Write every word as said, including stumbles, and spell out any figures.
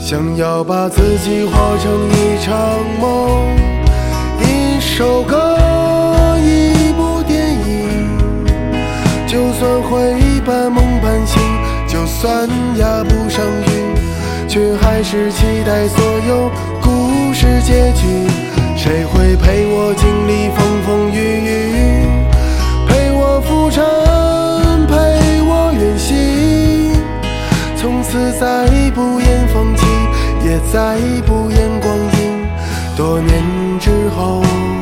想要把自己活成一场梦，一首歌，一部电影。就算会半梦半醒，就算押不上韵，却还是期待所有故事结局。谁会陪我经历风风雨雨，陪我浮沉，陪我远行，从此再不言放弃，也再不言光阴。多年之后